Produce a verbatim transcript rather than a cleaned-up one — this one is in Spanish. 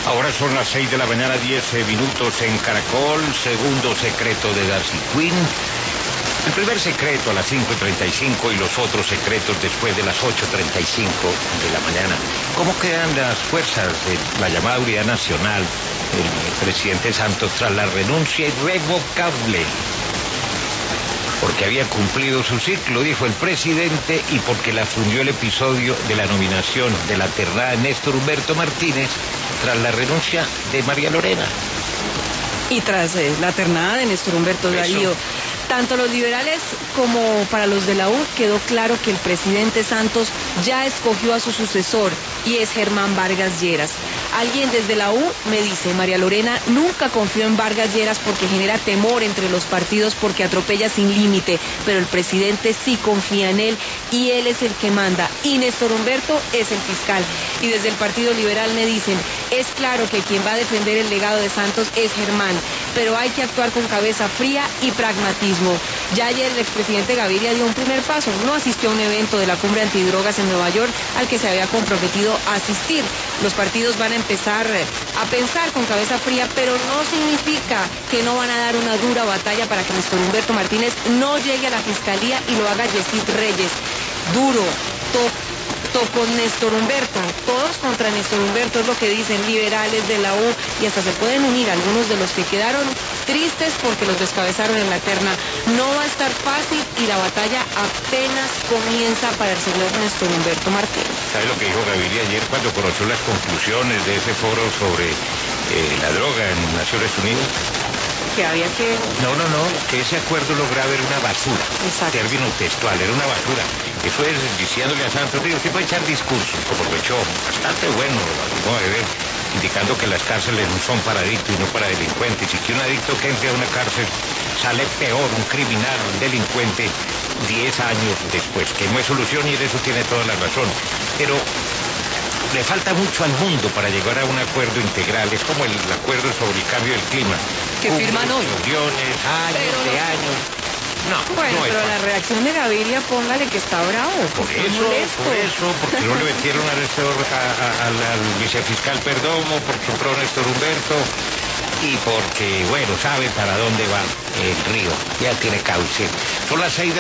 Ahora son las seis de la mañana, diez minutos en Caracol. Segundo secreto de Darcy Quinn. El primer secreto a las cinco y treinta y cinco y los otros secretos después de las ocho y treinta y cinco de la mañana. ¿Cómo quedan las fuerzas de la llamada Unidad Nacional? El presidente Santos tras la renuncia irrevocable, porque había cumplido su ciclo, dijo el presidente, y porque la fundió el episodio de la nominación de la ternada de Néstor Humberto Martínez tras la renuncia de María Lorena. Y tras eh, la ternada de Néstor Humberto Darío, tanto los liberales como para los de la U quedó claro que el presidente Santos ya escogió a su sucesor y es Germán Vargas Lleras. Alguien desde la U me dice, María Lorena nunca confió en Vargas Lleras porque genera temor entre los partidos porque atropella sin límite, pero el presidente sí confía en él y él es el que manda y Néstor Humberto es el fiscal. Y desde el Partido Liberal me dicen, es claro que quien va a defender el legado de Santos es Germán, pero hay que actuar con cabeza fría y pragmatismo. Ya ayer el expresidente Gaviria dio un primer paso, no asistió a un evento de la cumbre antidrogas en Nueva York al que se había comprometido a asistir. Los partidos van a empezar a pensar con cabeza fría, pero no significa que no van a dar una dura batalla para que Néstor Humberto Martínez no llegue a la fiscalía y lo haga Yesid Reyes. Duro, toque. Con Néstor Humberto, todos contra Néstor Humberto, es lo que dicen liberales de la U, y hasta se pueden unir algunos de los que quedaron tristes porque los descabezaron en la terna. No va a estar fácil y la batalla apenas comienza para el señor Néstor Humberto Martínez. ¿Sabe lo que dijo Gaviria ayer cuando conoció las conclusiones de ese foro sobre eh, la droga en Naciones Unidas? Que había que... No, no, no, que ese acuerdo lograba era una basura. Exacto. Término textual, era una basura. Eso es diciéndole a Santos, digo, usted puede echar discursos, como lo echó, bastante bueno, ¿no? Ver, indicando que las cárceles no son para adictos y no para delincuentes, y que un adicto que entre a una cárcel sale peor, un criminal, un delincuente, diez años después, que no es solución y en eso tiene toda la razón. Pero le falta mucho al mundo para llegar a un acuerdo integral. Es como el acuerdo sobre el cambio del clima. Que firman hoy. Millones, años pero de no. años. No, bueno, no pero es la reacción de Gaviria, póngale que está bravo. Por eso, por eso, porque no le metieron al, a, a, al, al vicefiscal Perdomo, porque entró Néstor Humberto, y porque, bueno, sabe para dónde va el río. Ya tiene cauce. Son las seis de